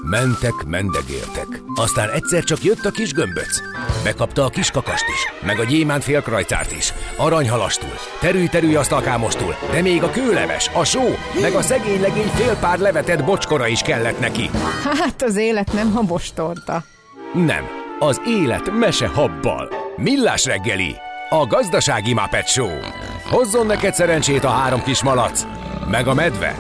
Mentek, mendegértek. Aztán egyszer csak jött a kis gömböc. Bekapta a kis kakast is, meg a gyémánt félkrajcárt is, aranyhalastul, terű asztalkámostul, de még a kőleves, a só, meg a szegény legény félpár levetett bocskora is kellett neki. Hát az élet nem habostorta. Nem, az élet mese habbal. Millás reggeli, a gazdasági Muppet Show. Hozzon neked szerencsét a 3 kis malac, meg a medve.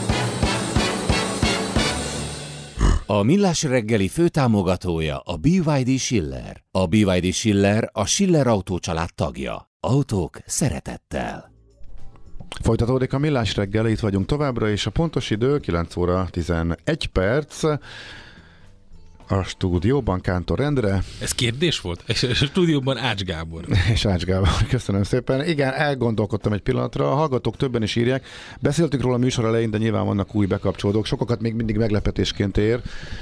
A Millás reggeli főtámogatója a BYD Schiller. A BYD Schiller a Schiller Autó család tagja. Autók szeretettel. Folytatódik a Millás reggel, itt vagyunk továbbra, és a pontos idő 9 óra 11 perc. A stúdióban Kántor Endre. Ez kérdés volt? És a stúdióban Ács Gábor. És Ács Gábor, köszönöm szépen. Igen, elgondolkodtam egy pillanatra, a hallgatók többen is írják. Beszéltük róla a műsor elején, de nyilván vannak új bekapcsolódók. Sokakat még mindig meglepetésként ér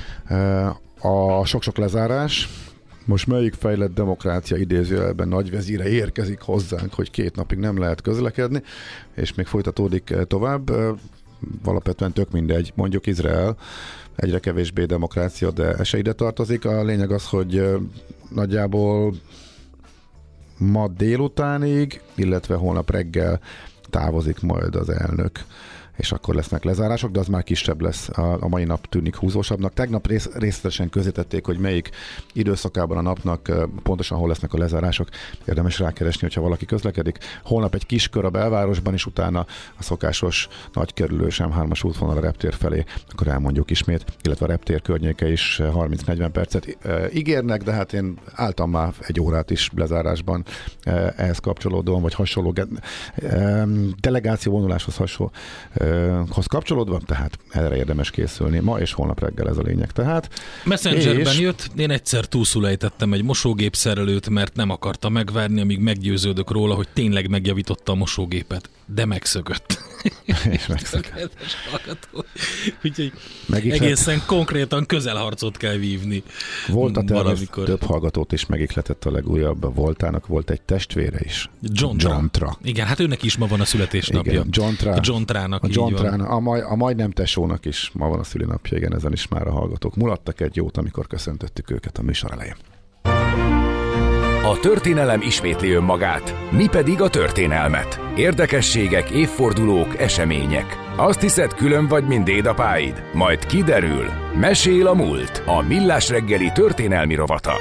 a sok-sok lezárás. Most melyik fejlett demokrácia idézőjelben nagyvezíre érkezik hozzánk, hogy 2 napig nem lehet közlekedni, és még folytatódik tovább. Alapvetően tök mindegy, mondjuk Izrael, egyre kevésbé demokrácia, de ez se ide tartozik. A lényeg az, hogy nagyjából ma délutánig, illetve holnap reggel távozik majd az elnök, és akkor lesznek lezárások, de az már kisebb lesz. A mai nap tűnik húzósabbnak. Tegnap részletesen közítették, hogy melyik időszakában a napnak pontosan hol lesznek a lezárások. Érdemes rákeresni, hogyha valaki közlekedik. Holnap egy kis kör a belvárosban, és utána a szokásos nagykerülő M3-as útvonal a reptér felé, akkor elmondjuk ismét, illetve a reptér környéke is 30-40 percet ígérnek, de hát én álltam már 1 órát is lezárásban ehhez kapcsolódóan, vagy hasonló delegáció vonuláshoz hasonló kapcsolódva, tehát erre érdemes készülni. Ma és holnap reggel ez a lényeg. Tehát Messengerben jött, én egyszer túlszul ejtettem egy mosógépszerelőt, mert nem akarta megvárni, amíg meggyőződök róla, hogy tényleg megjavította a mosógépet, de megszökött. És megszökött. Úgyhogy egészen konkrétan közelharcot kell vívni. Volt a valamikor. Több hallgatót is megihletett a legújabb Voltának, volt egy testvére is. John Tra. Igen, hát őnek is ma van a születésnapja. Igen, John Trának. A majdnem tesónak is ma van a szülinapja, igen, ezen is már a hallgatók mulattak egy jót, amikor köszöntöttük őket a műsor elején. A történelem ismétli önmagát, mi pedig a történelmet. Érdekességek, évfordulók, események. Azt hiszed, külön vagy, mint dédapáid? Majd kiderül. Mesél a múlt. A Millás reggeli történelmi rovata.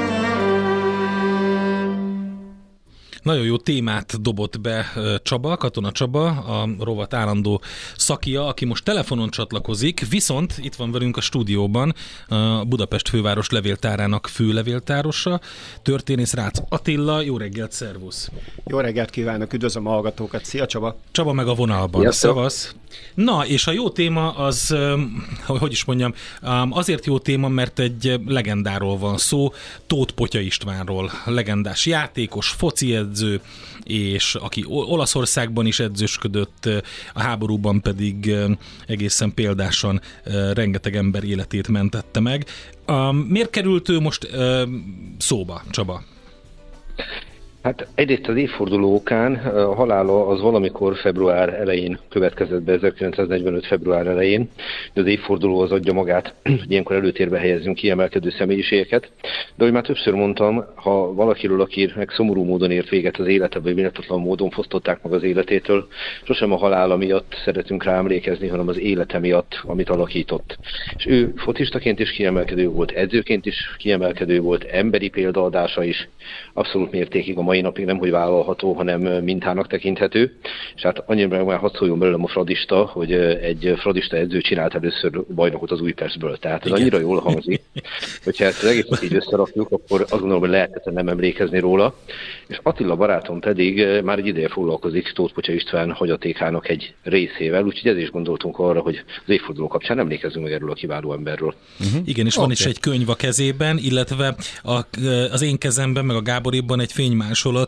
Nagyon jó témát dobott be Csaba, Katona Csaba, a rovat állandó szakija, aki most telefonon csatlakozik, viszont itt van velünk a stúdióban a Budapest főváros levéltárának főlevéltárosa, történész Rácz Attila. Jó reggelt, szervusz! Jó reggelt kívánok, üdvözlöm a hallgatókat, szia Csaba! Csaba meg a vonalban, szavasz! Na, és a jó téma az, hogy is mondjam, azért jó téma, mert egy legendáról van szó, Tóth Potya Istvánról, legendás játékos, foci edző, és aki Olaszországban is edzősködött, a háborúban pedig egészen példásan rengeteg ember életét mentette meg. Miért került ő most szóba, Csaba? Hát egyrészt az évforduló okán a halála az valamikor február elején következett be, 1945. február elején, de az évforduló az adja magát, hogy ilyenkor előtérbe helyezzünk kiemelkedő személyiségeket. De ahogy már többször mondtam, ha valakiről, aki meg szomorú módon ért véget az élete, vagy méltatlan módon fosztották meg az életétől, sosem a halála miatt szeretünk rá emlékezni, hanem az élete miatt, amit alakított. És ő focistaként is kiemelkedő volt, edzőként is kiemelkedő volt, emberi példaadása is abszolút mértékig a mai napig nem hogy vállalható, hanem mintának tekinthető. És hát annyira már hadd szóljon belőlem a fradista, hogy egy fradista edző csinált először bajnokot az Újpestből. Tehát ez annyira jól hangzik, hogyha ezt az egészet így összerakjuk, akkor azt gondolom, hogy lehetetlen nem emlékezni róla. És Attila barátom pedig már egy ideje foglalkozik Tóth Potya István hagyatékának egy részével, úgyhogy ezért is gondoltunk arra, hogy az évforduló kapcsán emlékezzünk meg erről a kiváló emberről. Igen, és van is egy könyv a kezében, illetve az én kezemben, meg a Gáboréban egy fénymásolat,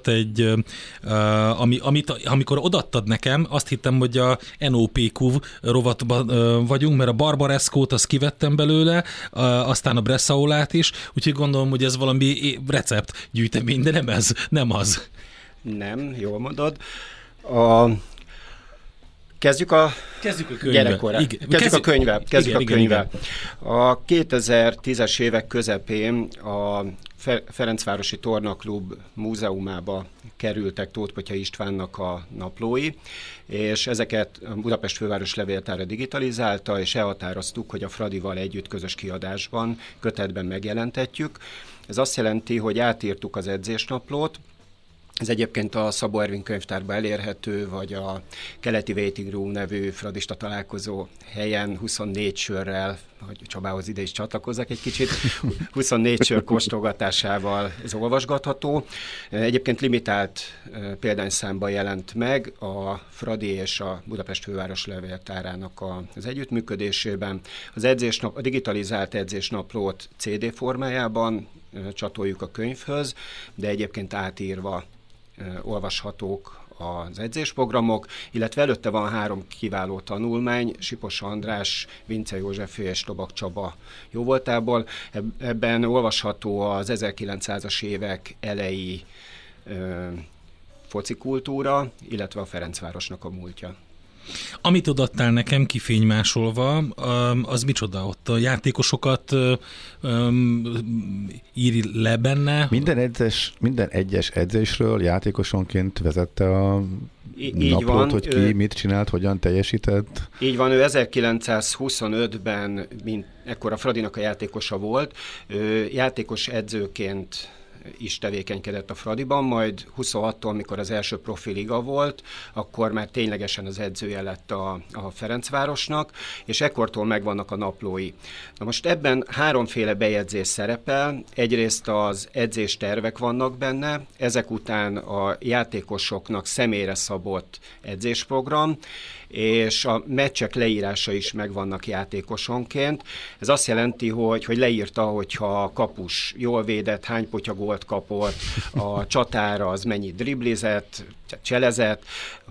amikor odaadtad nekem, azt hittem, hogy a NOPQ rovatban vagyunk, mert a Barbarescót azt kivettem belőle, aztán a Bressaolát is, úgyhogy gondolom, hogy ez valami receptgyűjtemény, de nem az. Nem, jól mondod. Kezdjük a könyvvel. Kezdjük a könyvvel. A 2010-es évek közepén a Ferencvárosi Tornaklub múzeumába kerültek Tóth Potya Istvánnak a naplói, és ezeket a Budapest Főváros Levéltára digitalizálta, és elhatároztuk, hogy a Fradival együtt közös kiadásban, kötetben megjelentetjük. Ez azt jelenti, hogy átírtuk az edzésnaplót. Ez egyébként a Szabó Ervin könyvtárban elérhető, vagy a Keleti Waiting Room nevű fradista találkozó helyen 24 sörrel, hogy Csabához ide is csatlakozzak egy kicsit, 24 sör kóstolgatásával ez olvasgatható. Egyébként limitált példányszámban jelent meg a Fradi és a Budapest Főváros Levéltárának az együttműködésében. A digitalizált edzésnaplót CD formájában csatoljuk a könyvhöz, de egyébként átírva olvashatók az edzésprogramok, illetve előtte van 3 kiváló tanulmány, Sipos András, Vince József és Tobak Csaba jóvoltából. Ebben olvasható az 1900-as évek elejé focikultúra, illetve a Ferencvárosnak a múltja. Amit odaadtál nekem kifénymásolva, az micsoda? Ott a játékosokat írj le benne? Minden egyes edzésről játékosonként vezette a naplót, hogy ki mit csinált, hogyan teljesített? Így van, ő 1925-ben, ekkor a Fradinak a játékosa volt, játékos edzőként is tevékenykedett a Fradiban, majd 26-tól, mikor az első profiliga volt, akkor már ténylegesen az edzője lett a Ferencvárosnak, és ekkortól megvannak a naplói. Na most ebben 3 bejegyzés szerepel, egyrészt az edzéstervek vannak benne, ezek után a játékosoknak személyre szabott edzésprogram, és a meccsek leírása is megvannak játékosonként. Ez azt jelenti, hogy leírta, hogyha a kapus jól védett, hány potyagolt kapott, a csatára az mennyit driblizett, cselezett,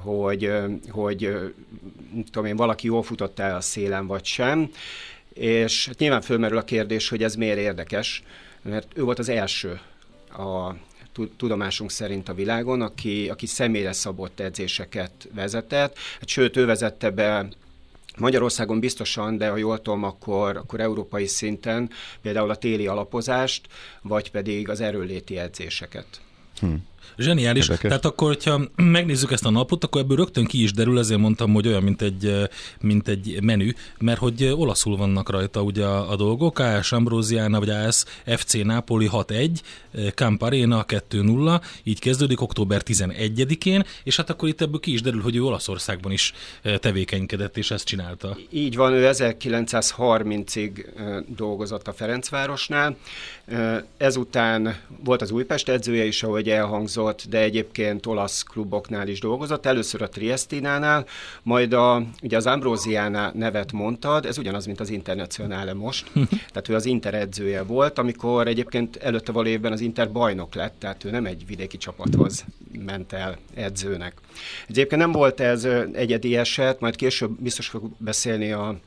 hogy tudom én, valaki jól futott el a szélen, vagy sem. És nyilván fölmerül a kérdés, hogy ez miért érdekes, mert ő volt az első a tudomásunk szerint a világon, aki személyre szabott edzéseket vezetett. Sőt, ő vezette be Magyarországon biztosan, de ha jól tudom, akkor európai szinten például a téli alapozást, vagy pedig az erőnléti edzéseket. Zseniális. Érdekes. Tehát akkor, hogyha megnézzük ezt a napot, akkor ebből rögtön ki is derül, ezért mondtam, hogy olyan, mint egy menü, mert hogy olaszul vannak rajta ugye a dolgok, AS Ambrosiana, vagy AS FC Napoli 6-1, Camp Arena 2-0, így kezdődik október 11-én, és hát akkor itt ebből ki is derül, hogy ő Olaszországban is tevékenykedett, és ezt csinálta. Így van, ő 1930-ig dolgozott a Ferencvárosnál. Ezután volt az Újpest edzője is, ahogy elhangzott, de egyébként olasz kluboknál is dolgozott. Először a Triestinánál, majd ugye az Ambrosiana nevet mondtad, ez ugyanaz, mint az Internazionale most. Tehát ő az Inter edzője volt, amikor egyébként előtte való évben az Inter bajnok lett, tehát ő nem egy vidéki csapathoz ment el edzőnek. Egyébként nem volt ez egyedi eset, majd később biztos fog beszélni a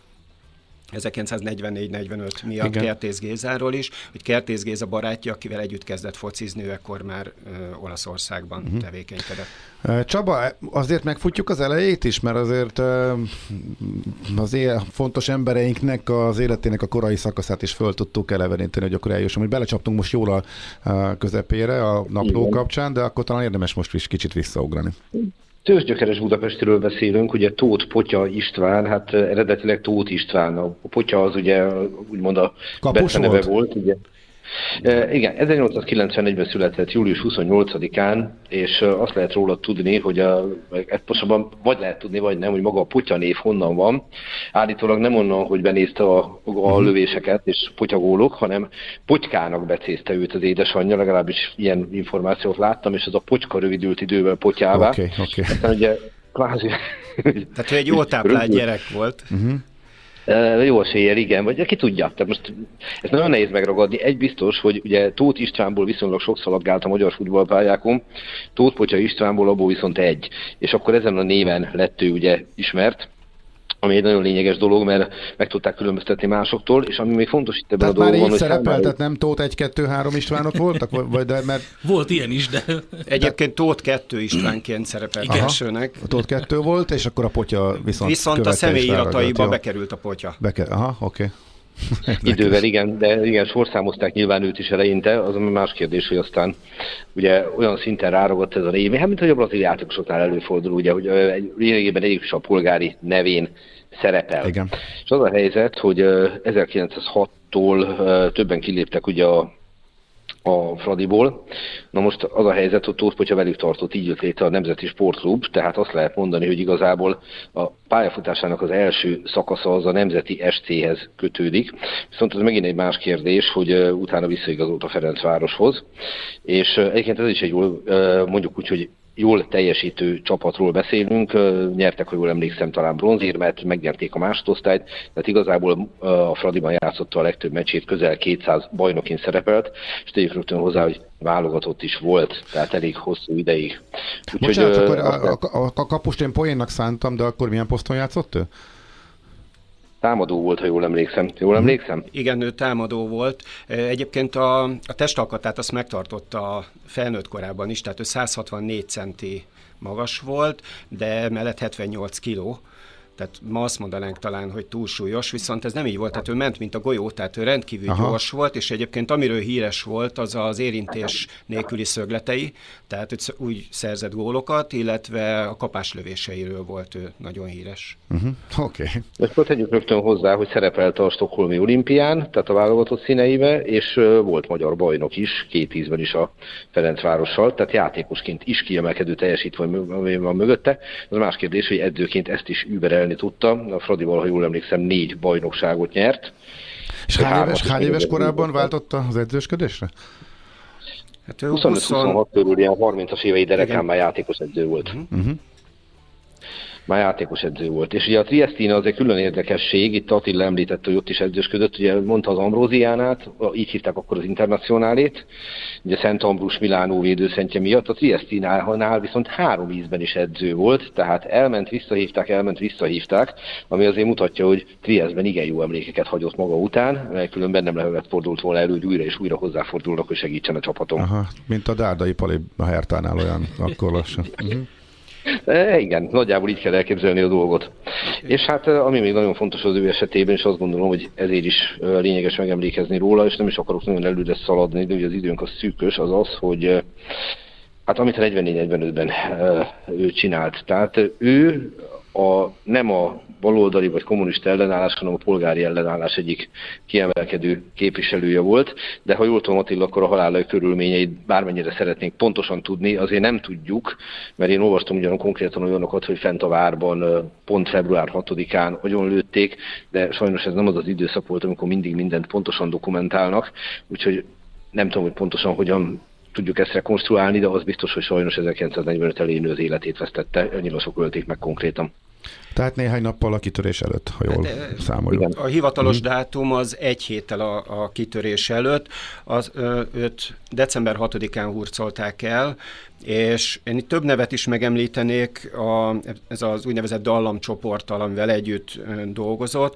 1944-45 miatt Kertész Gézáról is, hogy Kertész Géza barátja, akivel együtt kezdett focizni, ő ekkor már Olaszországban tevékenykedett. Csaba, azért megfutjuk az elejét is, mert azért az fontos embereinknek az életének a korai szakaszát is föl tudtuk eleveníteni, hogy akkor eljussunk, hogy belecsaptunk most jól a közepére a napló kapcsán, de akkor talán érdemes most is kicsit visszaugrani. Tőzsgyökeres Budapestiről beszélünk, ugye Tóth Potya István, hát eredetileg Tóth István, a Potya az ugye úgymond a beceneve volt, ugye. Igen, 1894-ben született július 28-án, és azt lehet róla tudni, hogy pontosabban vagy lehet tudni, vagy nem, hogy maga a Potya név honnan van. Állítólag nem onnan, hogy benézte a lövéseket és potyagólok, hanem Potykának becézte őt az édesanyja, legalábbis ilyen információt láttam, és az a Potyka rövidült idővel Potyává. Okay. Aztán ugye kvázi... Tehát ő egy jól táplált gyerek volt. Jó eséllyel, igen, vagy ki tudja. Tehát most ez nagyon nehéz megragadni. Egy biztos, hogy ugye Tóth Istvánból viszonylag sok szaladgált a magyar futballpályákon, Tóth Potya Istvánból abból viszont egy. És akkor ezen a néven lett ő ugye ismert. ami egy nagyon lényeges dolog, mert meg tudták különböztetni másoktól, és ami még fontos itt ebben a dologban, dologban, hogy szerepel, tehát nem Tóth 1, 2, 3 Istvánok voltak? Vagy de, mert... Volt ilyen is, de... Egyébként Tóth 2 Istvánként szerepelt elsőnek. Tóth 2 volt, és akkor a potya viszont a személyirataiba bekerült a potya. Aha, oké. Idővel igen, de igen, sorszámozták nyilván őt is eleinte, az más kérdés, hogy aztán ugye olyan szinten ráragadt ez a név, hát mint hogy a brazil játékosoknál előfordul, ugye, hogy lényegében egyik is a polgári nevén szerepel. Igen. És az a helyzet, hogy 1906-tól többen kiléptek ugye a Fradiból. Na most az a helyzet, hogy Tóth Potya velük tartott, így jött létre a Nemzeti Sportklub, tehát azt lehet mondani, hogy igazából a pályafutásának az első szakasza az a Nemzeti SC-hez kötődik. Viszont ez megint egy más kérdés, hogy utána visszaigazolt a Ferencvároshoz. És egyébként ez is egy jól, mondjuk úgy, hogy jól teljesítő csapatról beszélünk, nyertek, ha jól emlékszem, talán bronzérmet, megnyerték a másodosztályt, tehát igazából a Fradiban játszotta a legtöbb meccsét, közel 200 bajnokin szerepelt, és tegyük rögtön hozzá, hogy válogatott is volt, tehát elég hosszú ideig. Bocsánat, akkor a kapust én poénnak szántam, de akkor milyen poszton játszott ő? Támadó volt, ha jól emlékszem. Jól emlékszem? Igen, ő támadó volt. Egyébként a testalkatát azt megtartotta a felnőtt korában is, tehát ő 164 centi magas volt, de mellett 78 kiló. Tehát ma azt mondanánk talán, hogy túlsúlyos, viszont ez nem így volt, tehát ő ment, mint a golyó, tehát ő rendkívül gyors volt, és egyébként amiről híres volt, az az érintés nélküli szögletei, tehát úgy szerzett gólokat, illetve a kapáslövéseiről volt ő nagyon híres. Oké. Ezt tegyük rögtön hozzá, hogy szerepelt a stockholmi olimpián, tehát a válogatott színeibe, és volt magyar bajnok is, 2010-ben is a Ferencvárossal, tehát játékosként is kiemelkedő teljesítmény van mögötte. Az más kérdés, hogy edzőként ezt is überelni tudta. A Fradival, ha jól emlékszem, 4 bajnokságot nyert. És hány éves korában váltotta az edzősködésre? Hát 25-26 körül ilyen 30-as évei derekán már játékos edző volt. Már játékos edző volt. És ugye a Triestina az egy külön érdekesség, itt Attila említette, hogy ott is edzősködött, ugye mondta az Ambróziánát, így hívták akkor az Internacionálét, ugye Szent Ambrus Milánó védőszentje miatt, a Triestinánál viszont 3 ízben is edző volt, tehát elment, visszahívták, ami azért mutatja, hogy Triestben igen jó emlékeket hagyott maga után, mert különben nem lehetett fordult volna elő, hogy újra és újra hozzáfordulnak, hogy segítsen a csapaton. Aha, mint a Dárdai Pali a Hertánál olyan akkor lassan. Igen, nagyjából így kell elképzelni a dolgot. És hát ami még nagyon fontos az ő esetében, és azt gondolom, hogy ezért is lényeges megemlékezni róla, és nem is akarok nagyon előre szaladni, de ugye az időnk az szűkös, az az, hogy hát amit a 44-45-ben ő csinált. Tehát ő nem a baloldali vagy kommunista ellenállás, hanem a polgári ellenállás egyik kiemelkedő képviselője volt, de ha jól tudom, Attila, akkor a halála körülményeit bármennyire szeretnénk pontosan tudni, azért nem tudjuk, mert én olvastam ugyanon konkrétan olyanokat, hogy fent a várban pont február 6-án agyonlőtték, de sajnos ez nem az az időszak volt, amikor mindig mindent pontosan dokumentálnak, úgyhogy nem tudom, hogy pontosan hogyan tudjuk ezt rekonstruálni, de az biztos, hogy sajnos 1945 elején az életét vesztette, annyira sok ölték meg konkrétan. Tehát néhány nappal a kitörés előtt, ha jól számoljuk. A hivatalos dátum az 1 héttel a kitörés előtt, őt december 6-án hurcolták el, és én itt több nevet is megemlítenék, ez az úgynevezett dallamcsoporttal, amivel együtt dolgozott.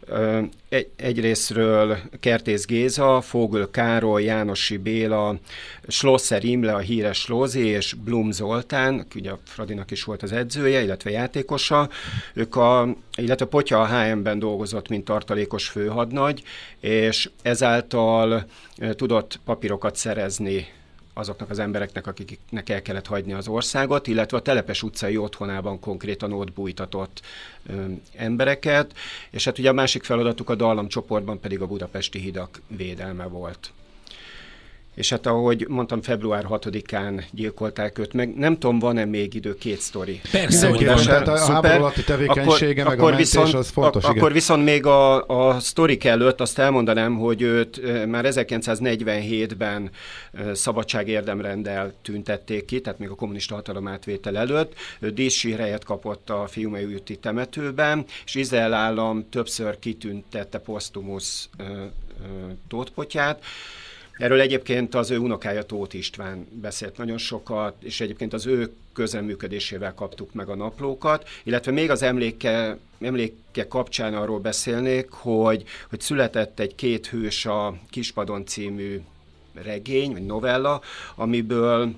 Egyrészről Kertész Géza, Fogl Károly, Jánosi Béla, Schlosser Imre, a híres Slózi, és Blum Zoltán, ugye a Fradinak is volt az edzője, illetve játékosa. Illetve Potya a HM-ben dolgozott, mint tartalékos főhadnagy, és ezáltal tudott papírokat szerezni azoknak az embereknek, akiknek el kellett hagyni az országot, illetve a Telepes utcai otthonában konkrétan ott bújtatott embereket, és hát ugye a másik feladatuk a dallamcsoportban pedig a budapesti hidak védelme volt. És hát ahogy mondtam, február 6-án gyilkolták őt meg. Nem tudom, van-e még idő, 2 sztori? Persze, hogy van. Tehát a háború alatti tevékenysége, meg a mentés, az fontos. Akkor viszont még a sztorik előtt azt elmondanám, hogy őt már 1947-ben szabadságérdemrenddel tüntették ki, tehát még a kommunista hatalom átvétel előtt. Ő díszsírhelyet kapott a Fiumei úti temetőben, és Izrael állam többször kitüntette posztumusz Tóth Potyát. Erről egyébként az ő unokája Tóth István beszélt nagyon sokat, és egyébként az ő közreműködésével kaptuk meg a naplókat, illetve még az emléke kapcsán arról beszélnék, hogy született egy 2 hős a Kispadon című regény, vagy novella, amiből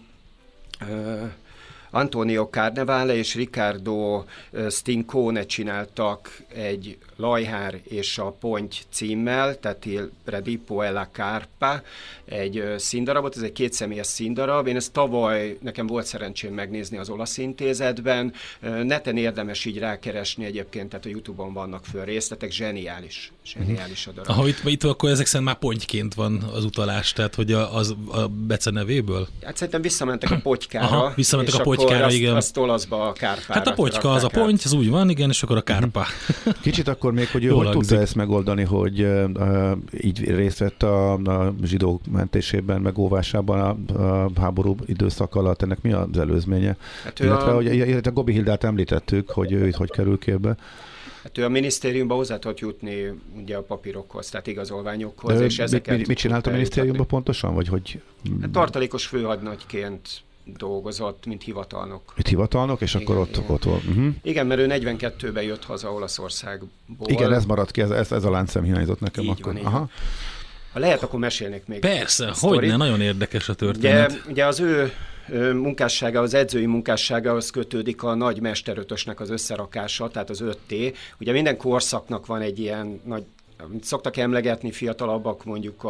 Antonio Carnevale és Riccardo Stincone csináltak egy Lajhár és a Ponty címmel, tehát Il Predipo e la Carpa, egy színdarabot, ez egy 2 személyes színdarab. Én ezt tavaly, nekem volt szerencsém megnézni az Olasz Intézetben, neten érdemes így rákeresni egyébként, tehát a YouTube-on vannak föl részletek, zseniális a darab. Aha, itt akkor ezek szerint már pontyként van az utalás, tehát hogy a becenevéből? Hát szerintem visszamentek a Potykára. Aha, visszamentek a Potykára, igen. Azt olaszba a Kárpára. Hát a Potyka az a Ponty, az úgy van, igen, és akkor a Kárpá. Kicsit akkor még, hogy ő hogy tudta ezt megoldani, hogy így részt vett a zsidók mentésében, megóvásában a háború időszak alatt. Ennek mi az előzménye? Hát illetve a Gobi Hildát említettük, hogy ő itt hogy kerül képbe. Hát ő a minisztériumban hozzá tudott jutni ugye a papírokhoz, tehát igazolványokhoz, és ezeket... Mit csinált a minisztériumban pontosan? Vagy hogy... Hát tartalékos főhadnagyként dolgozott, mint hivatalnok. Mint hivatalnok, és igen, akkor ott volt. Igen, mert ő 42-ben jött haza Olaszországból. Igen, ez maradt ki, ez a láncszem hiányzott nekem így akkor. Van, aha. Ha lehet, akkor mesélnék még. Persze, hogyne, nagyon érdekes a történet. Ugye az ő munkássága, az edzői munkásságához kötődik a nagy mesterötösnek az összerakása, tehát az 5T. Ugye minden korszaknak van egy ilyen nagy, amit szoktak emlegetni fiatalabbak, mondjuk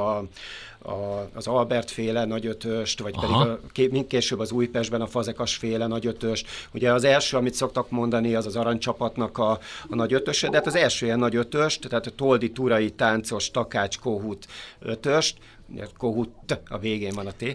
az Albert féle nagyötöst, vagy pedig később az Újpestben a Fazekas féle nagyötöst. Ugye az első, amit szoktak mondani, az aranycsapatnak a nagyötöse, de hát az első ilyen nagyötöst, tehát a Toldi, Turai, Táncos, Takács, Kohut ötöst, Kohut, a végén van a T,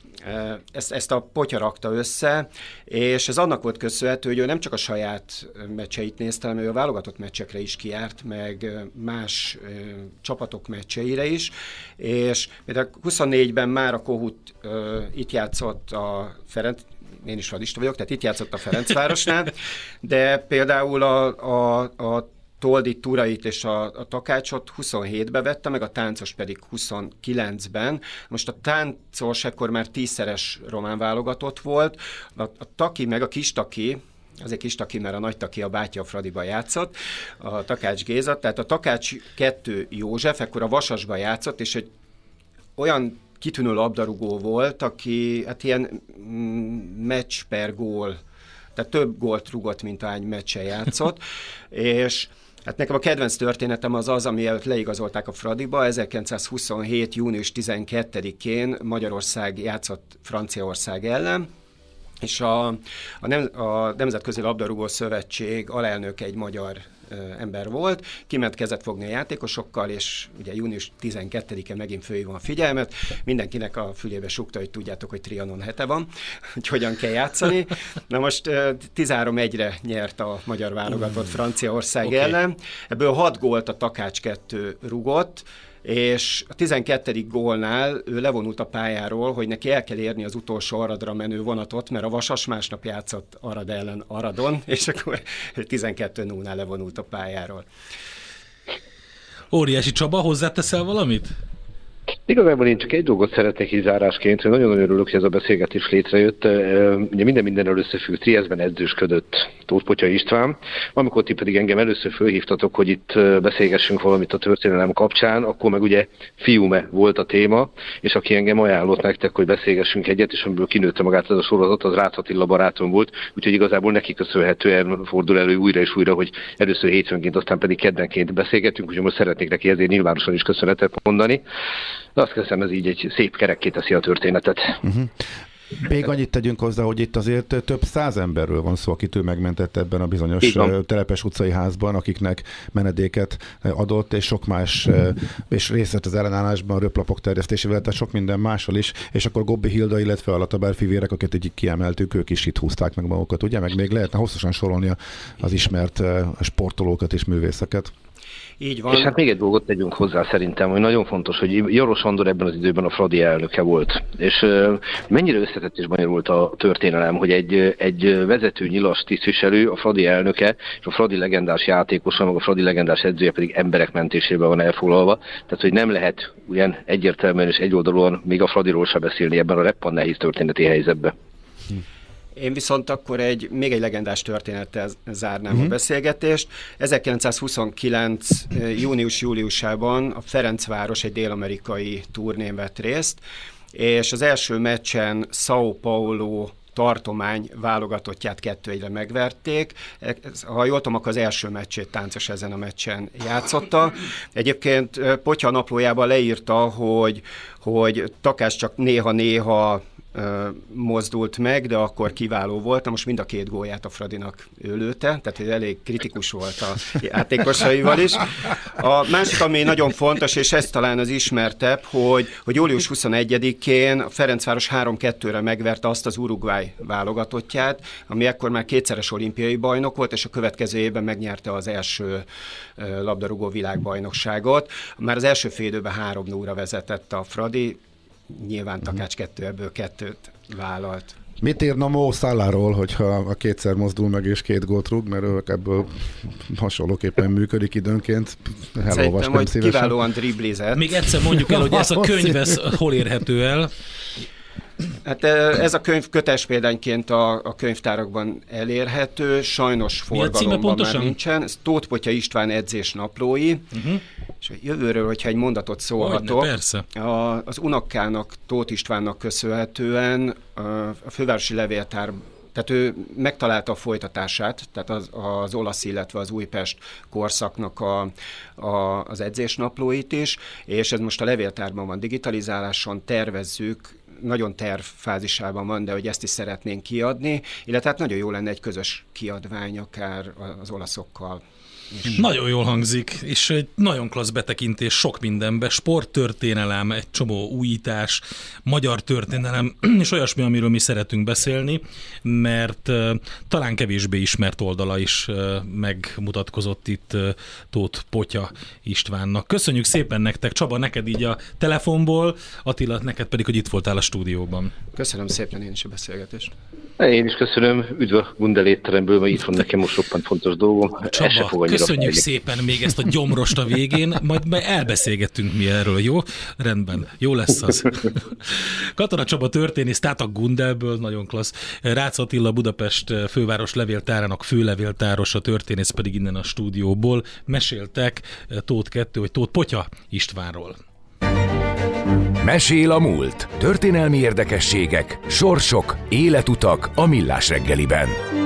ezt a Potya rakta össze, és ez annak volt köszönhető, hogy ő nem csak a saját meccseit nézte, hanem ő a válogatott meccsekre is kijárt, meg más csapatok meccseire is, és például 24-ben már a Kohut itt játszott a Ferenc, én is fadista vagyok, tehát itt játszott a Ferencvárosnál, de például a Toldi, Turait és a Takácsot 27-be vette, meg a Táncos pedig 29-ben. Most a Táncos ekkor már 10-szeres román válogatott volt, a Taki meg a Kistaki, azért Kistaki, mert a Nagy Taki a bátyja a Fradiba játszott, a Takács Géza, tehát a Takács 2 József, ekkor a Vasasba játszott, és egy olyan kitűnő labdarúgó volt, aki hát ilyen meccs per gól, tehát több gólt rúgott, mint ahány meccsen játszott, és hát nekem a kedvenc történetem az, ami előtt leigazolták a Fradiba, 1927. június 12-én Magyarország játszott Franciaország ellen, és a Nemzetközi Labdarúgó Szövetség alelnöke egy magyar ember volt, kiment kezet fogni a játékosokkal, és ugye június 12-e megint fölhívom a figyelmet, mindenkinek a fülébe sukta, hogy tudjátok, hogy Trianon hete van, hogy hogyan kell játszani. Na most 13-1-re nyert a magyar válogatott Franciaország ellen, ebből 6 gólt a Takács 2 rugott, és a 12. gólnál ő levonult a pályáról, hogy neki el kell érni az utolsó Aradra menő vonatot, mert a Vasas másnap játszott Arad ellen Aradon, és akkor 12-0-nál levonult a pályáról. Óriási. Csaba, hozzáteszel valamit? Igazából én csak egy dolgot szeretnék így zárásként, hogy nagyon örülök, hogy ez a beszélgetés létrejött. Ugye mindennel összefügg, Trieszben edzősködött Tóth Potya István, amikor ti pedig engem először fölhívtatok, hogy itt beszélgessünk valamit a történelem kapcsán, akkor meg ugye Fiume volt a téma, és aki engem ajánlott nektek, hogy beszélgessünk egyet, és amiből kinőtte magát ez a sorozat, az Rácz Attila barátom volt, úgyhogy igazából neki köszönhetően fordul elő újra és újra, hogy először hétfőnként, aztán pedig keddenként beszélgetünk, úgyhogy most szeretnék neki ezért nyilvánosan is köszönetet mondani. De azt hiszem, ez így egy szép kerekké teszi a történetet. Még annyit tegyünk hozzá, hogy itt azért több 100 emberről van szó, akit ő megmentett ebben a bizonyos Telepes utcai házban, akiknek menedéket adott, és sok más, és részt vett az ellenállásban, a röplapok terjesztésével, tehát sok minden mással is, és akkor Gobbi Hilda, illetve a Latabár fivérek, akiket így kiemeltük, ők is itt húzták meg magukat, ugye? Meg még lehetne hosszasan sorolni az ismert sportolókat és művészeket. Így van. És hát még egy dolgot tegyünk hozzá szerintem, hogy nagyon fontos, hogy Jaros Andor ebben az időben a Fradi elnöke volt. És mennyire összetett és bonyolult a történelem, hogy egy vezető nyilas tisztviselő, a Fradi elnöke, és a Fradi legendás játékosa, meg a Fradi legendás edzője pedig emberek mentésében van elfoglalva. Tehát, hogy nem lehet ugyan egyértelműen és egyoldalúan még a Fradiról se beszélni ebben a reppant nehéz történeti helyzetben. Én viszont akkor még egy legendás történettel zárnám a beszélgetést. 1929. június-júliusában a Ferencváros egy dél-amerikai turnén vett részt, és az első meccsen São Paulo tartomány válogatottját 2-1-re megverték. Ha jól tudom, akkor az első meccsét Táncos ezen a meccsen játszotta. Egyébként Potya naplójában leírta, hogy Takács csak néha-néha mozdult meg, de akkor kiváló volt. Most mind a 2 gólját a Fradinak ő lőtte, tehát elég kritikus volt a játékosaival is. A másik, ami nagyon fontos, és ez talán az ismertebb, hogy július 21-én a Ferencváros 3-2-re megverte azt az Uruguay válogatottját, ami ekkor már 2-szeres olimpiai bajnok volt, és a következő évben megnyerte az első labdarúgó világbajnokságot. Már az első fél időben 3-0-ra vezetett a Fradi, nyilván Takács ebből 2-t vállalt. Mit írna Mo Salahról, hogyha a 2-szer mozdul meg és 2 gólt rúg, mert ő ebből hasonlóképpen működik időnként. Szerintem, hogy szívesen. Kiválóan driblizett. Még egyszer mondjuk el, hogy ez a könyv hol érhető el. Hát ez a könyv kötespéldányként a könyvtárakban elérhető, sajnos forgalomban már nincsen. Ez Tóth Potya István edzés naplói, és a jövőről, hogyha egy mondatot szólhatok, az unokkának, Tóth Istvánnak köszönhetően a fővárosi levéltár, tehát ő megtalálta a folytatását, tehát az olasz, illetve az Újpest korszaknak az edzésnaplóit is, és ez most a levéltárban van digitalizáláson, tervezzük, nagyon tervfázisában van, de hogy ezt is szeretnénk kiadni, illetve hát nagyon jó lenne egy közös kiadvány akár az olaszokkal. Nagyon jól hangzik, és egy nagyon klassz betekintés sok mindenbe, sporttörténelem, egy csomó újítás, magyar történelem, és olyasmi, amiről mi szeretünk beszélni, mert talán kevésbé ismert oldala is megmutatkozott itt Tóth Potya Istvánnak. Köszönjük szépen nektek, Csaba, neked így a telefonból, Attila, neked pedig, hogy itt voltál a stúdióban. Köszönöm szépen én is a beszélgetést. Én is köszönöm, üdv a Gundel étteremből, mert itt van nekem most roppant fontos dolgom. Csaba, köszönjük szépen még ezt a gyomrost a végén, majd elbeszélgettünk mi erről, jó? Rendben, jó lesz az. Katona Csaba történész, tehát a Gundelből, nagyon klassz. Rácz Attila, Budapest főváros levéltárának főlevéltáros, a történész pedig innen a stúdióból meséltek Tóth Potya Istvánról. Mesél a múlt. Történelmi érdekességek, sorsok, életutak a Millás reggeliben.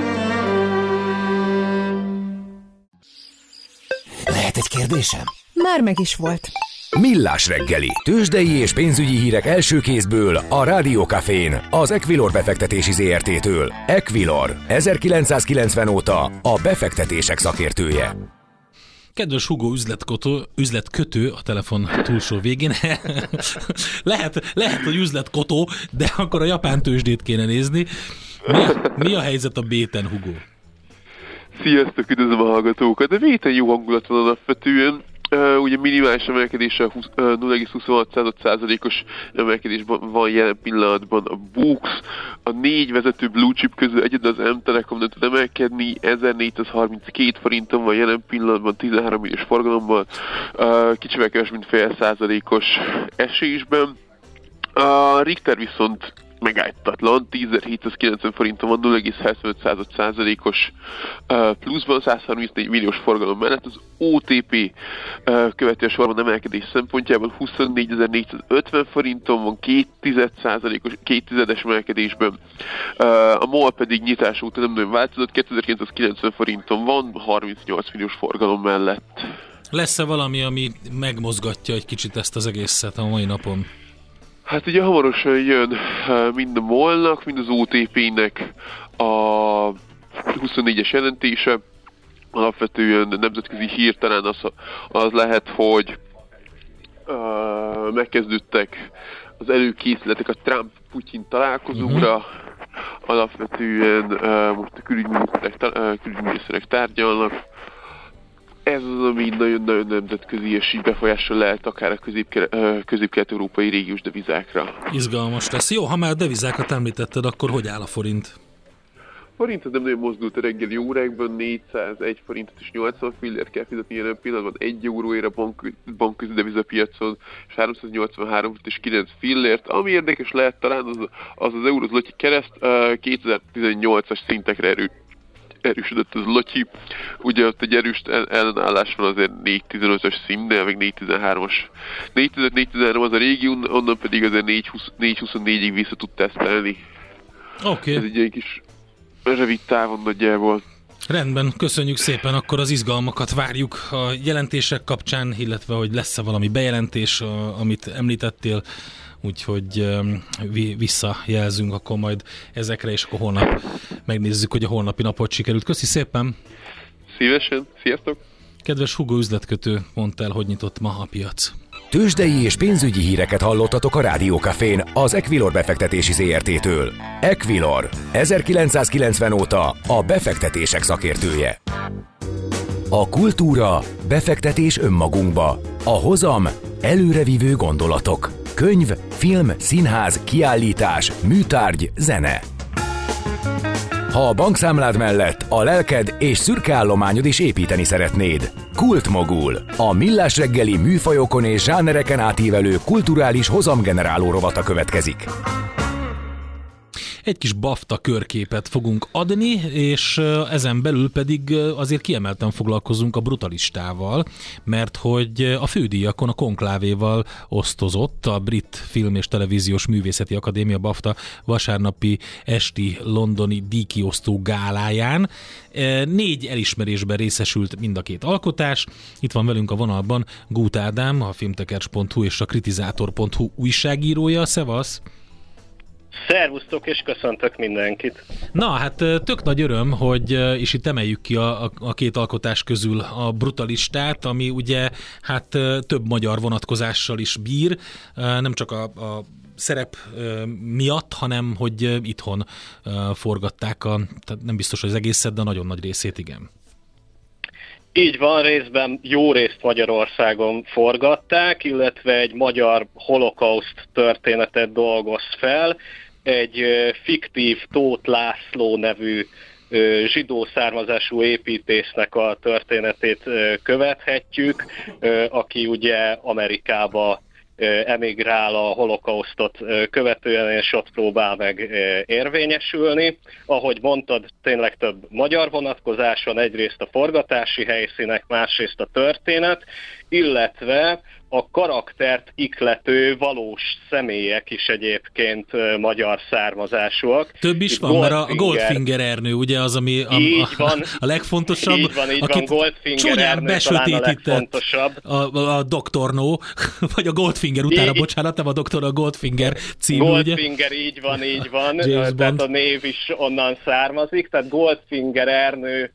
Lehet egy kérdésem? Már meg is volt. Millás reggeli. Tőzsdei és pénzügyi hírek első kézből a Rádió Cafén, az Equilor befektetési ZRT-től. Equilor, 1990 óta a befektetések szakértője. Kedves Hugo üzletkötő a telefon túlsó végén. lehet, hogy üzletkotó, de akkor a japán tőzsdét kéne nézni. Mi a helyzet a B-ten, Hugo? Sziasztok, üdvözlöm a hallgatókat. De B-ten jó hangulat van alapvetően. Ugye minimális emelkedése 0,26%-os emelkedésben van jelen pillanatban a Bux. A 4 vezető blue chip közül egyedül az M-Telekom nem tud emelkedni, 1432 forinton van jelen pillanatban 13 milliós forgalomban, kicsivel kevés, mint fél százalékos esésben. A Richter viszont megállítatlan, 10.790 forinton van, 0,75%-os pluszban, 134 milliós forgalom mellett. Az OTP követi a sorban emelkedés szempontjában 24.450 forinton van, 2,1%-os emelkedésben. A MOL pedig nyitás óta nem nagyon változott, 2990 forinton van, 38 milliós forgalom mellett. Lesz-e valami, ami megmozgatja egy kicsit ezt az egészet a mai napon? Hát ugye hamarosan jön mind a MOL-nak, mind az OTP-nek a 24-es jelentése. Alapvetően nemzetközi hír talán az lehet, hogy megkezdődtek az előkészületek a Trump-Putyin találkozóra. Alapvetően most a külügyminiszterek tárgyalnak. ez az, ami nagyon-nagyon nemzetközi, és így befolyással lehet akár a közép-kelet-európai régiós devizákra. Izgalmas lesz. Jó, ha már a devizákat említetted, akkor hogy áll a forint? Forint az nem nagyon mozdult a reggeli órákban, 401 forintot és 80 fillért kell fizetni jelen pillanatban, 1 euróért a bankközi devizapiacon, és 383 és 9 fillért. Ami érdekes lehet talán, az euró-zloty kereszt 2018-as szintekre erősödött az zloty. Ugye ott egy erős ellenállás van azért 4.15-ös színnél, meg 4.13-as. 4.15-4.13 az a régió, onnan pedig azért 4.24-ig vissza tud tesztelni. Oké. Ez egy ilyen kis rövid távon nagyjából. Rendben, köszönjük szépen, akkor az izgalmakat várjuk a jelentések kapcsán, illetve hogy lesz-e valami bejelentés, amit említettél, úgyhogy visszajelzünk akkor majd ezekre, és akkor holnap megnézzük, hogy a holnapi napot sikerült. Köszi szépen! Szívesen, sziasztok! Kedves Hugo üzletkötő, mondd el, hogy nyitott ma a piac. Tőzsdei és pénzügyi híreket hallottatok a Rádió Cafén az Equilor befektetési ZRT-től. Equilor, 1990 óta a befektetések szakértője. A kultúra, befektetés önmagunkba. A hozam, előrevívő gondolatok. Könyv, film, színház, kiállítás, műtárgy, zene. Ha a bankszámlád mellett a lelked és szürke állományod is építeni szeretnéd. Kultmogul, a millás reggeli műfajokon és zsánereken átívelő kulturális hozamgeneráló rovata következik. Egy kis BAFTA körképet fogunk adni, és ezen belül pedig azért kiemelten foglalkozunk a Brutalistával, mert hogy a fődíjakon a konklávéval osztozott a Brit Film és Televíziós Művészeti Akadémia BAFTA vasárnapi esti londoni díjkiosztó gáláján. 4 elismerésben részesült mind a 2 alkotás. Itt van velünk a vonalban Gút Ádám, a filmtekercs.hu és a kritizátor.hu újságírója. Szevasz! Szervusztok, és köszöntök mindenkit. Na, hát tök nagy öröm, hogy és itt emeljük ki a 2 alkotás közül a Brutalistát, ami ugye hát több magyar vonatkozással is bír, nem csak a szerep miatt, hanem hogy itthon forgatták, tehát nem biztos, hogy az egészet, de nagyon nagy részét igen. Így van, részben jó részt Magyarországon forgatták, illetve egy magyar holokauszt történetet dolgoz fel. Egy fiktív Tóth László nevű zsidó származású építésznek a történetét követhetjük, aki ugye Amerikába emigrál a holokausztot követően, és ott próbál meg érvényesülni. Ahogy mondtad, tényleg több magyar vonatkozás van, egyrészt a forgatási helyszínek, másrészt a történet, illetve a karaktert iklető valós személyek is egyébként magyar származásúak. Több is van, mert a Goldfinger Ernő, ugye az, ami a legfontosabb. Így van, Goldfinger Ernő talán a legfontosabb. A doktornó, vagy a Goldfinger utána, bocsánat, nem a doktor, a Goldfinger című, Goldfinger, ugye? így van. Tehát a név is onnan származik, tehát Goldfinger Ernő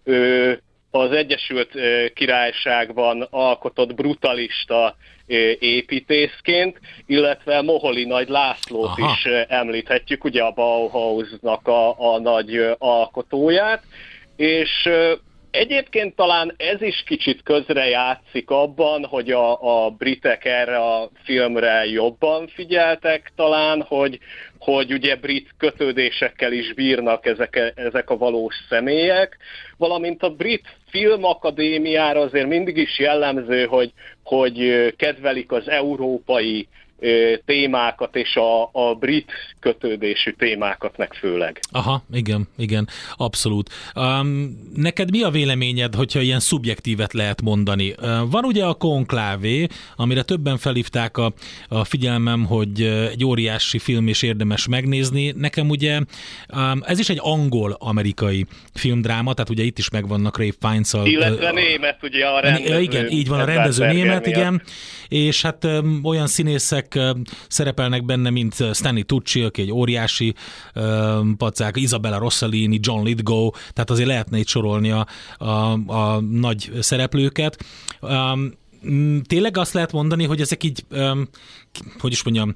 az Egyesült Királyságban alkotott brutalista építészként, illetve Moholi Nagy Lászlót is említhetjük, ugye a Bauhausnak a nagy alkotóját, és egyébként talán ez is kicsit közrejátszik abban, hogy a britek erre a filmre jobban figyeltek talán, hogy ugye brit kötődésekkel is bírnak ezek a valós személyek, valamint a Brit Filmakadémiára azért mindig is jellemző, hogy kedvelik az európai témákat és a brit kötődésű témákat meg főleg. Aha, igen, abszolút. Neked mi a véleményed, hogyha ilyen szubjektívet lehet mondani? Van ugye a konklávé, amire többen felhívták a figyelmem, hogy egy óriási film és érdemes megnézni. Nekem ugye ez is egy angol-amerikai filmdráma, tehát ugye itt is megvannak Ralph Fiennes-szal. Illetve német, ugye a rendező. Igen, így van, a rendező német, igen. És hát olyan színészek szerepelnek benne, mint Stanley Tucci, aki egy óriási pacák, Isabella Rossellini, John Lithgow, tehát azért lehetne itt sorolni a nagy szereplőket. Tényleg azt lehet mondani, hogy ezek így, hogy is mondjam,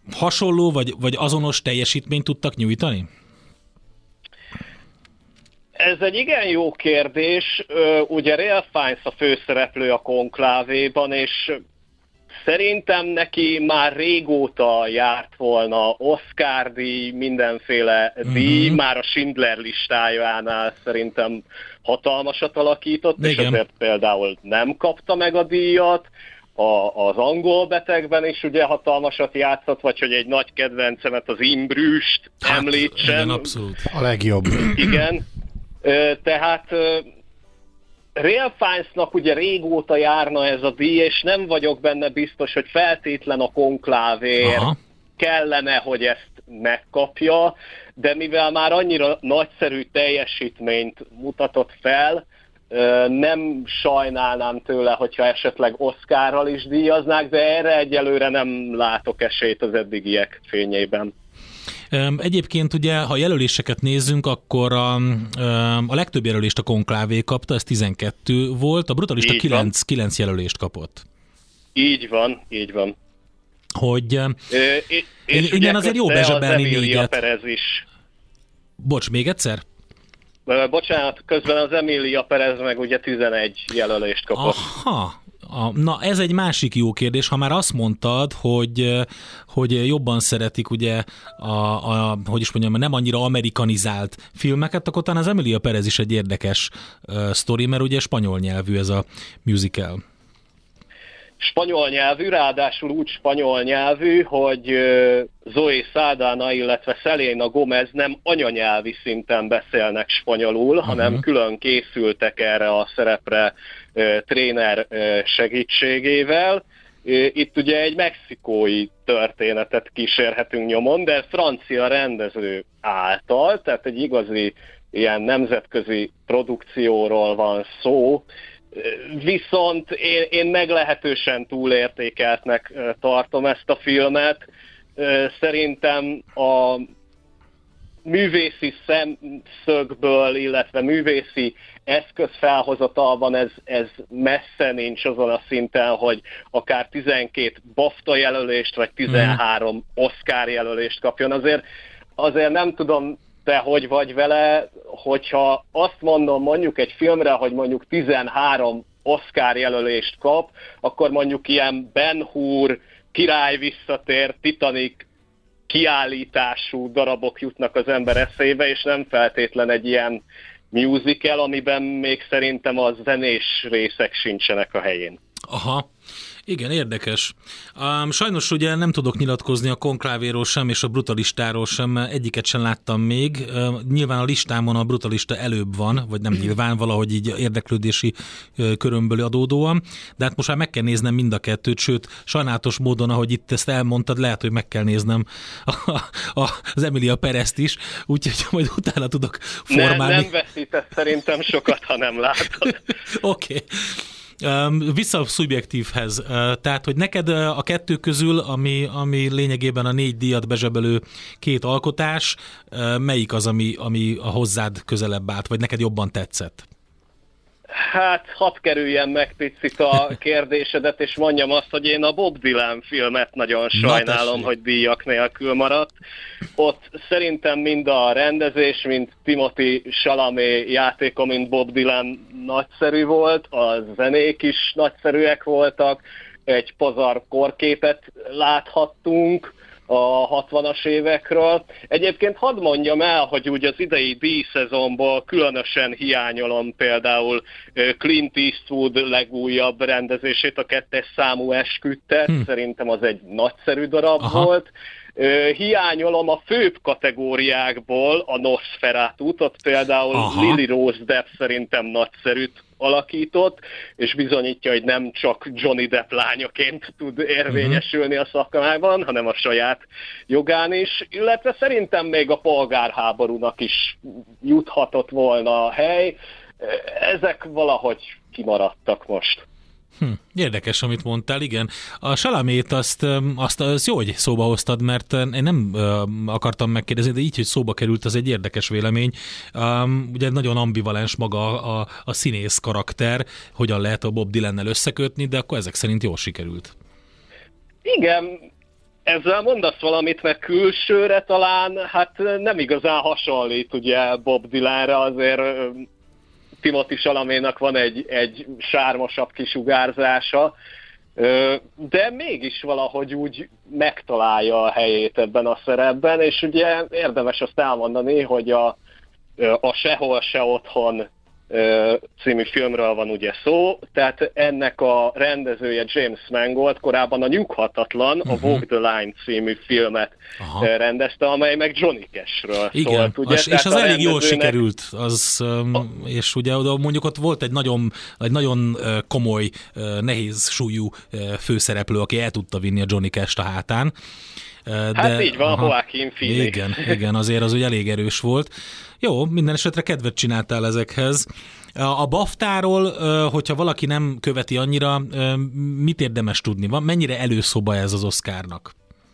hasonló vagy azonos teljesítményt tudtak nyújtani? Ez egy igen jó kérdés. Ugye Ralph Fiennes a főszereplő a Konklávéban, és szerintem neki már régóta járt volna Oscar-díj, mindenféle díj, már a Schindler listájánál szerintem hatalmasat alakított, és ezért például nem kapta meg a díjat. Az Angol betegben is ugye hatalmasat játszott, vagy hogy egy nagy kedvencemet, az Imbrüst említsem. Igen, abszolút. A legjobb. Igen. Tehát Ralph Fiennesnak ugye régóta járna ez a díj, és nem vagyok benne biztos, hogy feltétlen a Konklávéért kellene, hogy ezt megkapja, de mivel már annyira nagyszerű teljesítményt mutatott fel, nem sajnálnám tőle, hogyha esetleg Oscarral is díjaznák, de erre egyelőre nem látok esélyt az eddigiek fényében. Egyébként ugye, ha jelöléseket nézzünk, akkor a legtöbb jelölést a Konklávé kapta, ez 12 volt, a Brutalista 9 jelölést kapott. Így van, így van. Hogy és igen, azért jó bezsebelni négyet. Perez is. Bocs, még egyszer? Bocsánat, közben az Emilia Perez meg ugye 11 jelölést kapott. Aha. Na, ez egy másik jó kérdés. Ha már azt mondtad, hogy jobban szeretik ugye hogy is mondjam, nem annyira amerikanizált filmeket, akkor talán az Emilia Perez is egy érdekes sztori, mert ugye spanyol nyelvű ez a musical. Spanyol nyelvű, ráadásul úgy spanyol nyelvű, hogy Zoe Saldana, illetve Selena Gomez nem anyanyelvi szinten beszélnek spanyolul, hanem külön készültek erre a szerepre tréner segítségével. Itt ugye egy mexikói történetet kísérhetünk nyomon, de francia rendező által, tehát egy igazi ilyen nemzetközi produkcióról van szó. Viszont én meglehetősen túlértékeltnek tartom ezt a filmet. Szerintem a művészi szemszögből, illetve művészi eszközfelhozatalban ez messze nincs azon a szinten, hogy akár 12 BAFTA jelölést, vagy 13 Oscar jelölést kapjon. Azért nem tudom, te hogy vagy vele, hogyha azt mondom mondjuk egy filmre, hogy mondjuk 13 Oscar jelölést kap, akkor mondjuk ilyen Ben-Hur, Király visszatér, Titanic kiállítású darabok jutnak az ember eszébe, és nem feltétlen egy ilyen musical, amiben még szerintem a zenés részek sincsenek a helyén. Aha. Igen, érdekes. Sajnos ugye nem tudok nyilatkozni a Konklávéról sem, és a Brutalistáról sem, egyiket sem láttam még. Nyilván a listámon a Brutalista előbb van, vagy nem nyilván, valahogy így érdeklődési körömből adódóan, de hát most már meg kell néznem mind a kettőt, sőt, sajnálatos módon, ahogy itt ezt elmondtad, lehet, hogy meg kell néznem az Emilia Perezt is, úgyhogy majd utána tudok formálni. Nem veszítesz szerintem sokat, ha nem látod. Oké. Vissza a szubjektívhez. Tehát, hogy neked a kettő közül, ami lényegében a 4 díjat bezsebelő 2 alkotás, melyik az, ami a hozzád közelebb állt, vagy neked jobban tetszett? Hát, hadd kerüljen meg picit a kérdésedet, és mondjam azt, hogy én a Bob Dylan filmet nagyon sajnálom, hogy díjak nélkül maradt. Ott szerintem mind a rendezés, mind Timothy Chalamet játéka, mint Bob Dylan nagyszerű volt, a zenék is nagyszerűek voltak, egy pazar korképet láthattunk a 60-as évekről. Egyébként hadd mondjam el, hogy úgy az idei díjszezonból különösen hiányolom például Clint Eastwood legújabb rendezését, a 2. számú esküdtet. Szerintem az egy nagyszerű darab volt. Hiányolom a főbb kategóriákból a Nosferatut, ott például Lily Rose Depp szerintem nagyszerűt alakított, és bizonyítja, hogy nem csak Johnny Depp lányaként tud érvényesülni a szakmában, hanem a saját jogán is, illetve szerintem még a polgárháborúnak is juthatott volna a hely. Ezek valahogy kimaradtak most. Érdekes, amit mondtál, igen. A Chalamet azt jó, hogy szóba hoztad, mert én nem akartam megkérdezni, de így, hogy szóba került, az egy érdekes vélemény. Ugye nagyon ambivalens maga a színész karakter, hogyan lehet a Bob Dylannel összekötni, de akkor ezek szerint jól sikerült. Igen, ezzel mondasz valamit, mert külsőre talán hát nem igazán hasonlít ugye Bob Dylanre, azért Timothy Chalametnak van egy sármosabb kisugárzása, de mégis valahogy úgy megtalálja a helyét ebben a szerepben, és ugye érdemes azt elmondani, hogy a Sehol se otthon című filmről van ugye szó, tehát ennek a rendezője James Mangold korábban a Nyughatatlan, a Walk the Line című filmet rendezte, amely meg Johnny Cashről szólt. Ugye? És az elég jól sikerült, és ugye mondjuk ott volt egy nagyon komoly, nehéz súlyú főszereplő, aki el tudta vinni a Johnny Cash-t a hátán. Hát így van, Joaquin Phoenix. Igen, azért az ugye elég erős volt. Jó, minden esetre kedvet csináltál ezekhez. A BAFTA-ról, hogyha valaki nem követi annyira, mit érdemes tudni? Mennyire előszoba ez az Oscarnak?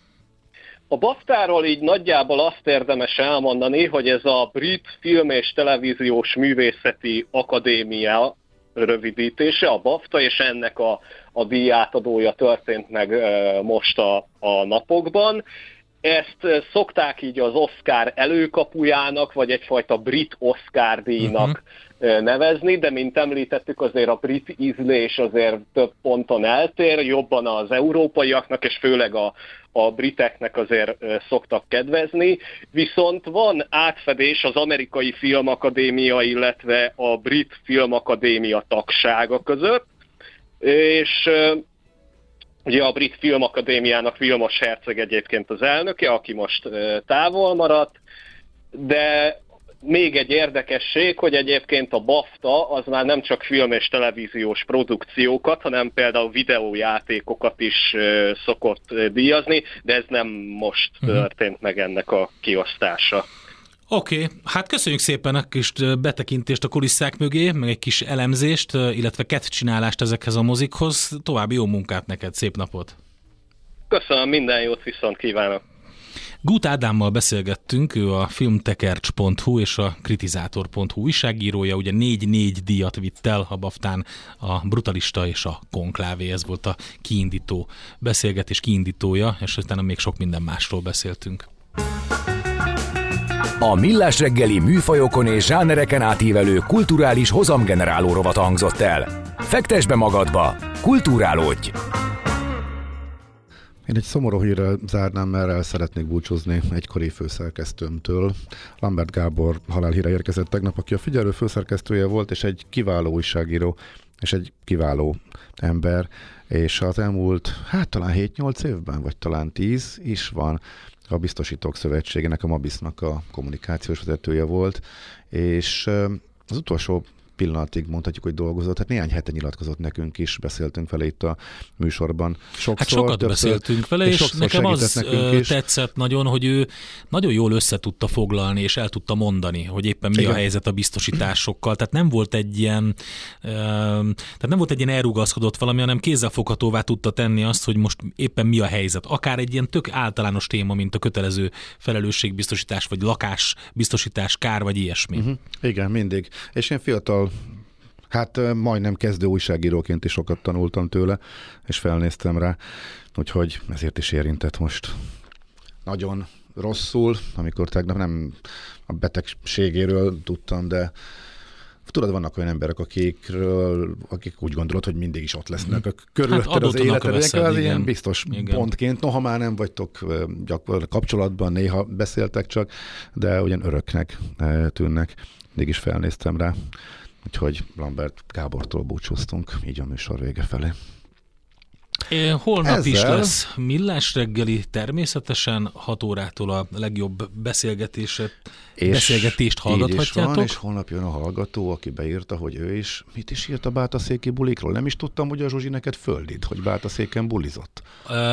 A BAFTA-ról így nagyjából azt érdemes elmondani, hogy ez a Brit Film és Televíziós Művészeti Akadémia rövidítése, a BAFTA, és ennek a díjátadója történt meg most a napokban. Ezt szokták így az Oscar előkapujának, vagy egyfajta brit Oscar díjnak nevezni, de mint említettük, azért a brit ízlés azért több ponton eltér, jobban az európaiaknak, és főleg a briteknek azért szoktak kedvezni, viszont van átfedés az Amerikai Filmakadémia, illetve a Brit Filmakadémia tagsága között, és ugye a Brit Filmakadémiának Vilmos Herceg egyébként az elnöke, aki most távol maradt, de még egy érdekesség, hogy egyébként a BAFTA az már nem csak film- és televíziós produkciókat, hanem például videójátékokat is szokott díjazni, de ez nem most történt meg ennek a kiosztása. Oké, hát köszönjük szépen a kis betekintést a kulisszák mögé, meg egy kis elemzést, illetve kedvcsinálást ezekhez a mozikhoz. További jó munkát neked, szép napot! Köszönöm, minden jót, viszont kívánok! Gút Ádámmal beszélgettünk, ő a filmtekercs.hu és a kritizátor.hu újságírója, ugye 4 díjat vitt el a BAFTA-n, a Brutalista és a Konklávé, ez volt a kiindító beszélgetés kiindítója, és utána még sok minden másról beszéltünk. A Millás reggeli műfajokon és zsánereken átívelő kulturális hozamgeneráló rovat hangzott el. Fektesd be magadba, kulturálódj! Én egy szomorú hírrel zárnám, mert el szeretnék búcsúzni egykori főszerkesztőmtől. Lambert Gábor halálhíre érkezett tegnap, aki a Figyelő főszerkesztője volt, és egy kiváló újságíró, és egy kiváló ember, és az elmúlt, talán 7-8 évben, vagy talán 10 is van, a Biztosítók Szövetségének, a MABIS-nak a kommunikációs vezetője volt, és az utolsó pillanatig mondhatjuk, hogy dolgozott, hát néhány hete nyilatkozott nekünk is, beszéltünk vele itt a műsorban. Hát sokat beszéltünk vele, és nekem az tetszett nagyon, hogy ő nagyon jól össze tudta foglalni, és el tudta mondani, hogy éppen mi a helyzet a biztosításokkal. Tehát nem volt egy ilyen elrugaszkodott valami, hanem kézzelfoghatóvá tudta tenni azt, hogy most éppen mi a helyzet. Akár egy ilyen tök általános téma, mint a kötelező felelősségbiztosítás, vagy lakásbiztosítás, kár, vagy ilyesmi. Igen, mindig. És én fiatal, majdnem kezdő újságíróként is sokat tanultam tőle, és felnéztem rá, úgyhogy ezért is érintett most nagyon rosszul, amikor tegnap nem a betegségéről tudtam, de tudod, vannak olyan emberek, akik úgy gondolod, hogy mindig is ott lesznek körülötted az életed, az ilyen biztos pontként, noha már nem vagytok kapcsolatban, néha beszéltek csak, de ugyan öröknek tűnnek. Mindig is felnéztem rá, úgyhogy Lambert Gábortól búcsúztunk, így a műsor vége felé. Holnap is lesz Millás reggeli, természetesen 6 órától a legjobb beszélgetést hallgathatjátok. És holnap jön a hallgató, aki beírta, hogy ő is, mit is írt a bátaszéki bulikról? Nem is tudtam, hogy a Zsuzsi neked földít, hogy bátaszéken bulizott.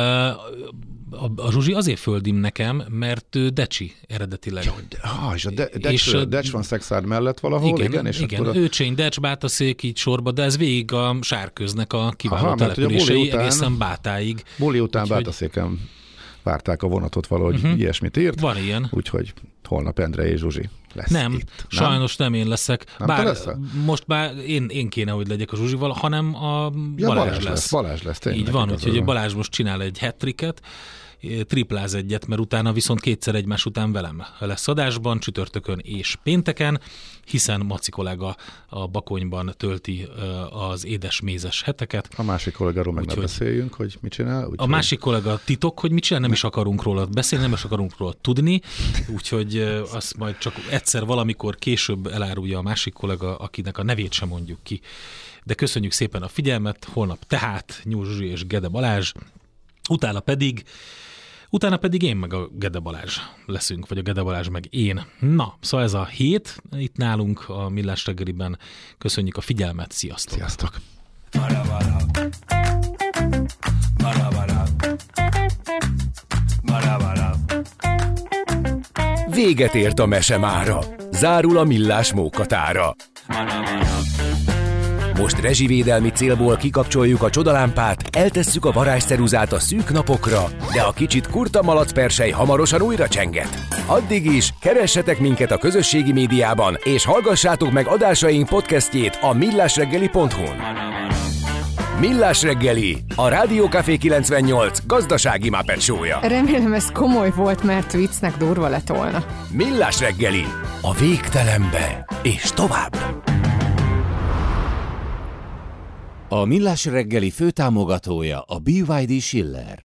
A Zsuzsi azért földim nekem, mert ő decsi eredetileg. És a Decs van Szexárd mellett valahol? Igen, Őcsény, Decs, Bátaszék, így sorba, de ez végig a Sárköznek a kiváló települései egészen Bátáig. Buli után Bátaszéken várták a vonatot, valahogy ilyesmit írt. Van ilyen. Úgyhogy holnap Endre és Zsuzsi lesz nem, itt. Sajnos nem én leszek. Most én kéne, hogy legyek a Zsuzsival, hanem a Balázs lesz. Balázs lesz. Így van, úgyhogy a Balázs most csinál egy hat-tricket, tripláz egyet, mert utána viszont kétszer egymás után velem lesz adásban, csütörtökön és pénteken, hiszen Maci kollega a Bakonyban tölti az édesmézes heteket. A másik kollégáról meg ne beszéljünk, hogy mit csinál. A másik kollega titok, hogy mit csinál, nem is akarunk róla beszélni, nem is akarunk róla tudni, úgyhogy azt majd csak egyszer valamikor később elárulja a másik kollega, akinek a nevét sem mondjuk ki. De köszönjük szépen a figyelmet, holnap tehát Nyúl Zsuzsi és Gede Balázs, utána pedig én meg a Gede Balázs leszünk, vagy a Gede Balázs meg én. Na, szóval ez a hét itt nálunk a Millás reggeliben. Köszönjük a figyelmet, sziasztok! Sziasztok! Véget ért a mese mára. Zárul a Millás mókatára. Most rezsivédelmi célból kikapcsoljuk a csodalámpát, eltesszük a varázsceruzát a szűk napokra, de a kicsit kurta malacpersely hamarosan újra csenget. Addig is keressetek minket a közösségi médiában, és hallgassátok meg adásaink podcastjét a millásreggeli.hu-n. Millás reggeli, a Rádió Café 98 gazdasági Muppet show-ja. Remélem ez komoly volt, mert viccnek durva lett volna. Millás reggeli, a végtelenbe és tovább. A Millás reggeli főtámogatója a BYD Schiller.